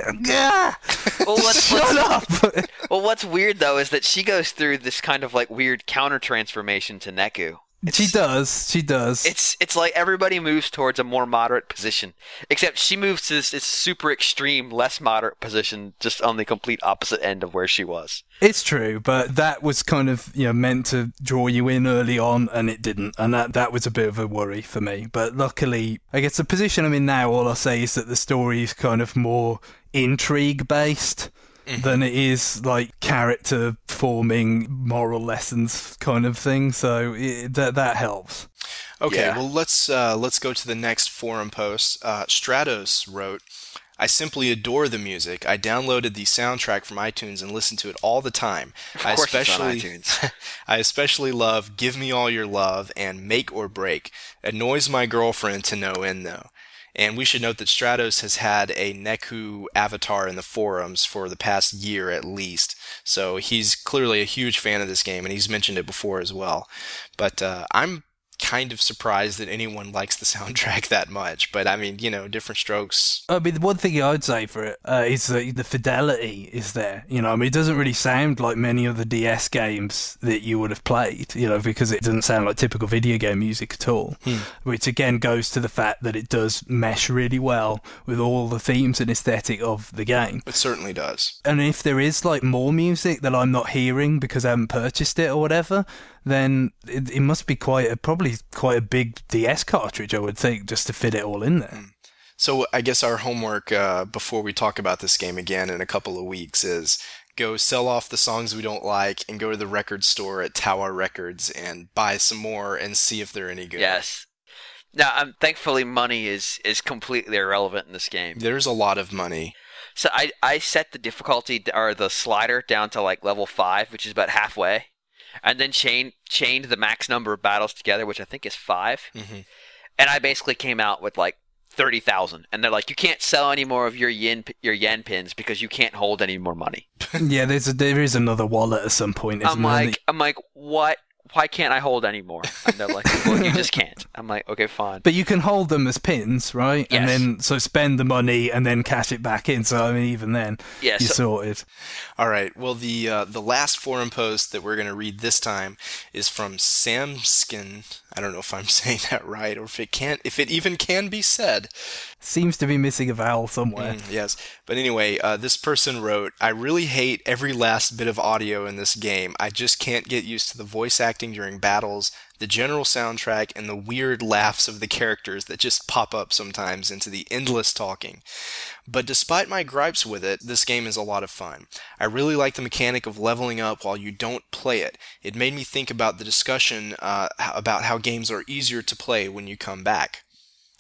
shut up. Well, what's weird though is that she goes through this kind of like weird counter transformation to Neku. She does. It's like everybody moves towards a more moderate position, except she moves to this super extreme, less moderate position, just on the complete opposite end of where she was. It's true, but that was kind of meant to draw you in early on, and it didn't, and that was a bit of a worry for me. But luckily, I guess the position I'm in now, all I'll say is that the story is kind of more intrigue based than it is like character forming moral lessons kind of thing, so that helps. Okay, well let's go to the next forum post. Stratos wrote, I simply adore the music. I downloaded the soundtrack from iTunes and listened to it all the time. Of course it's on iTunes. I especially love Give Me All Your Love and Make or Break. Annoys my girlfriend to no end though. And we should note that Stratos has had a Neku avatar in the forums for the past year at least. So he's clearly a huge fan of this game, and he's mentioned it before as well. But I'm kind of surprised that anyone likes the soundtrack that much. But I mean, different strokes. I mean, the one thing I'd say for it is that the fidelity is there. It doesn't really sound like many of the DS games that you would have played, because it doesn't sound like typical video game music at all. Which again goes to the fact that it does mesh really well with all the themes and aesthetic of the game. It certainly does. And if there is like more music that I'm not hearing because I haven't purchased it or whatever, then it must be probably quite a big DS cartridge, I would think, just to fit it all in there. So I guess our homework before we talk about this game again in a couple of weeks is go sell off the songs we don't like and go to the record store at Tower Records and buy some more and see if they're any good. Yes. Now, thankfully, money is completely irrelevant in this game. There's a lot of money. So I set the difficulty or the slider down to like level 5, which is about halfway. And then chained the max number of battles together, which I think is 5. And I basically came out with like 30,000. And they're like, you can't sell any more of your yen pins because you can't hold any more money. Yeah, there is another wallet at some point, isn't there? I'm like, what? Why can't I hold any more? And they're like, well, you just can't. I'm like, okay, fine. But you can hold them as pins, right? Yes. And then so spend the money and then cash it back in. So I mean, even then, you're sorted. All right. Well, the last forum post that we're going to read this time is from Samskin. I don't know if I'm saying that right or if it even can be said. Seems to be missing a vowel somewhere. Yes. But anyway, this person wrote, I really hate every last bit of audio in this game. I just can't get used to the voice acting during battles, the general soundtrack, and the weird laughs of the characters that just pop up sometimes into the endless talking. But despite my gripes with it, this game is a lot of fun. I really like the mechanic of leveling up while you don't play it. It made me think about the discussion about how games are easier to play when you come back.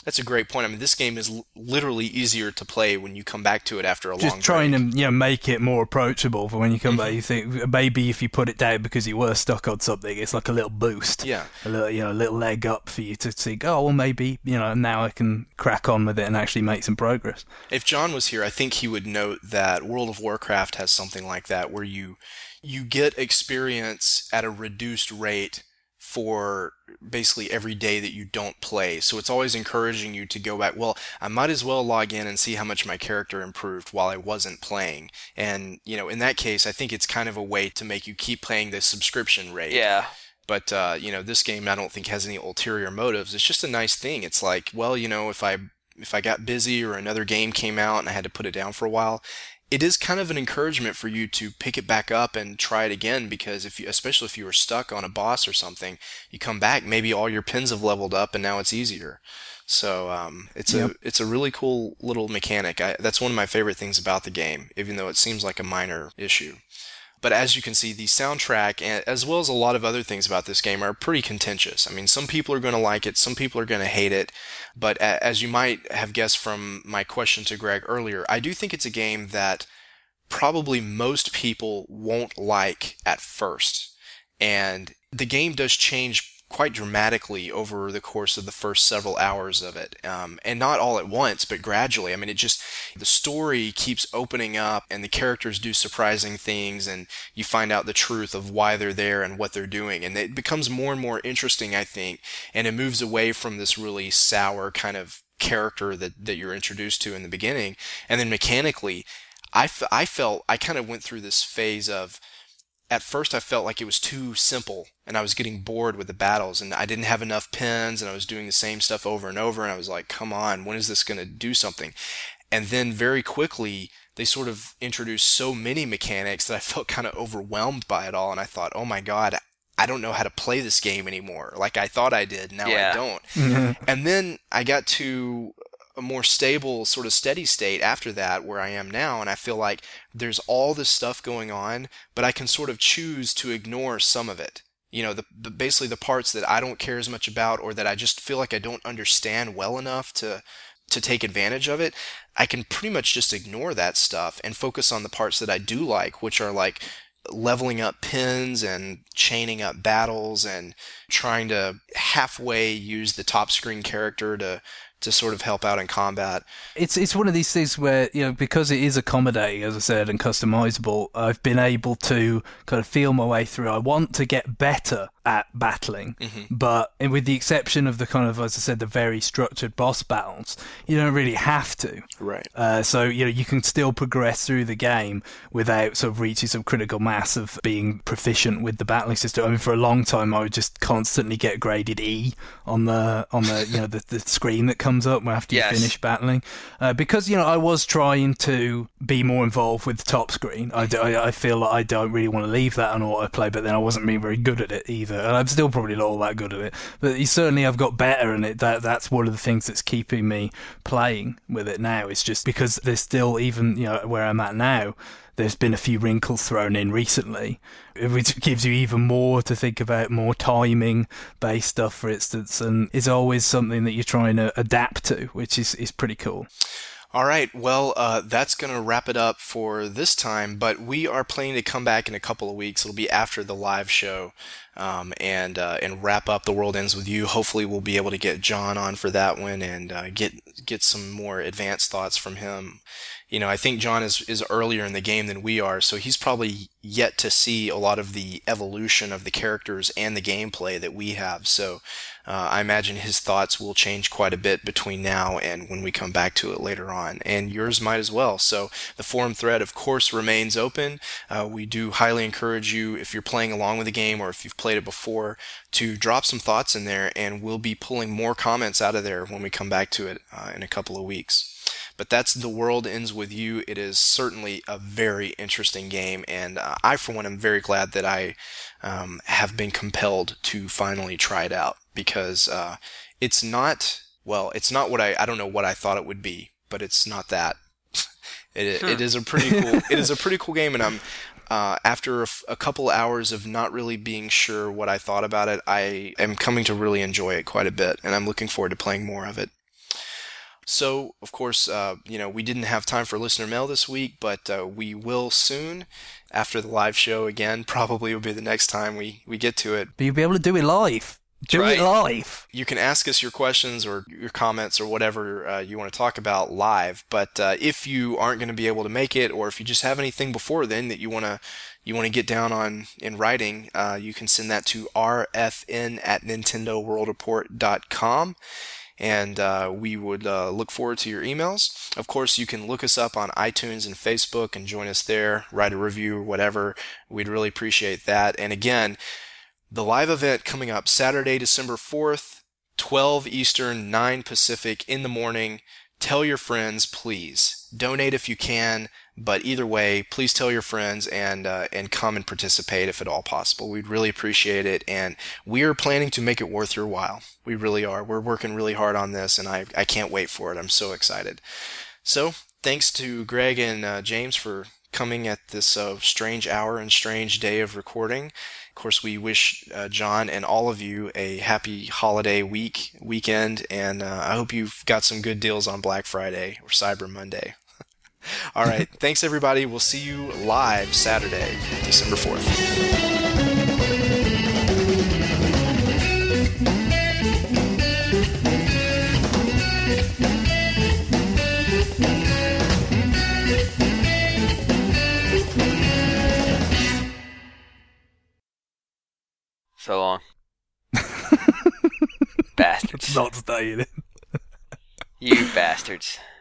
That's a great point. I mean, this game is literally easier to play when you come back to it after a long break. Just trying to make it more approachable for when you come back. You think maybe if you put it down because you were stuck on something, it's like a little boost. Yeah. A little, little leg up for you to think, oh, well, maybe, now I can crack on with it and actually make some progress. If John was here, I think he would note that World of Warcraft has something like that, where you get experience at a reduced rate for basically every day that you don't play. So it's always encouraging you to go back, well, I might as well log in and see how much my character improved while I wasn't playing. And, in that case, I think it's kind of a way to make you keep playing the subscription rate. Yeah. But, this game I don't think has any ulterior motives. It's just a nice thing. It's like, well, if I got busy or another game came out and I had to put it down for a while, it is kind of an encouragement for you to pick it back up and try it again, because especially if you were stuck on a boss or something, you come back, maybe all your pins have leveled up and now it's easier. So it's a really cool little mechanic. That's one of my favorite things about the game, even though it seems like a minor issue. But as you can see, the soundtrack, as well as a lot of other things about this game, are pretty contentious. I mean, some people are going to like it, some people are going to hate it. But as you might have guessed from my question to Greg earlier, I do think it's a game that probably most people won't like at first. And the game does change quite dramatically over the course of the first several hours of it. And not all at once, but gradually. I mean, the story keeps opening up and the characters do surprising things and you find out the truth of why they're there and what they're doing. And it becomes more and more interesting, I think, and it moves away from this really sour kind of character that you're introduced to in the beginning. And then mechanically, I felt I kind of went through this phase of, at first I felt like it was too simple and I was getting bored with the battles and I didn't have enough pins and I was doing the same stuff over and over and I was like, come on, when is this going to do something? And then very quickly they sort of introduced so many mechanics that I felt kind of overwhelmed by it all, and I thought, oh my god, I don't know how to play this game anymore. Like I thought I did, now I don't. Mm-hmm. And then I got to a more stable, sort of steady state after that, where I am now, and I feel like there's all this stuff going on, but I can sort of choose to ignore some of it. Basically the parts that I don't care as much about, or that I just feel like I don't understand well enough to take advantage of it, I can pretty much just ignore that stuff and focus on the parts that I do like, which are like leveling up pins and chaining up battles and trying to halfway use the top screen character to sort of help out in combat. It's one of these things where, because it is accommodating, as I said, and customizable, I've been able to kind of feel my way through. I want to get better at battling, but with the exception of the kind of, as I said, the very structured boss battles, you don't really have to. Right. So, you can still progress through the game without sort of reaching some critical mass of being proficient with the battling system. I mean, for a long time, I would just constantly get graded E on the the screen that comes up after you finish battling, because I was trying to be more involved with the top screen. I feel like I don't really want to leave that on autoplay, but then I wasn't being very good at it either, and I'm still probably not all that good at it, but certainly I've got better, and that's one of the things that's keeping me playing with it now. It's just because there's still, even where I'm at now, there's been a few wrinkles thrown in recently, which gives you even more to think about, more timing-based stuff, for instance, and is always something that you're trying to adapt to, which is pretty cool. All right, well, that's going to wrap it up for this time, but we are planning to come back in a couple of weeks. It'll be after the live show, and wrap up The World Ends With You. Hopefully we'll be able to get John on for that one and get some more advanced thoughts from him. I think John is earlier in the game than we are, so he's probably yet to see a lot of the evolution of the characters and the gameplay that we have. So I imagine his thoughts will change quite a bit between now and when we come back to it later on, and yours might as well. So the forum thread, of course, remains open. We do highly encourage you, if you're playing along with the game or if you've played it before, to drop some thoughts in there, and we'll be pulling more comments out of there when we come back to it in a couple of weeks. But that's The World Ends With You. It is certainly a very interesting game, and I, for one, am very glad that I have been compelled to finally try it out, because it's not what I don't know what I thought it would be, but it's not that. It is a pretty cool. It is a pretty cool game, and I'm after a couple hours of not really being sure what I thought about it, I am coming to really enjoy it quite a bit, and I'm looking forward to playing more of it. So, of course, we didn't have time for listener mail this week, but we will soon after the live show again. Probably will be the next time we get to it. But you'll be able to do it live. Do it live. You can ask us your questions or your comments or whatever you want to talk about live. But if you aren't going to be able to make it, or if you just have anything before then that you want to get down on in writing, you can send that to rfn@nintendoworldreport.com. And we would look forward to your emails. Of course, you can look us up on iTunes and Facebook and join us there, write a review or whatever. We'd really appreciate that. And again, the live event coming up Saturday, December 4th, 12 Eastern, 9 Pacific in the morning. Tell your friends, please. Donate if you can, but either way, please tell your friends and come and participate if at all possible. We'd really appreciate it, and we are planning to make it worth your while. We really are. We're working really hard on this, and I can't wait for it. I'm so excited. So, thanks to Greg and James for coming at this strange hour and strange day of recording. Of course, we wish John and all of you a happy holiday weekend, and I hope you've got some good deals on Black Friday or Cyber Monday. All right. Thanks, everybody. We'll see you live Saturday, December 4th. So long. Bastards. Not staying in. You bastards.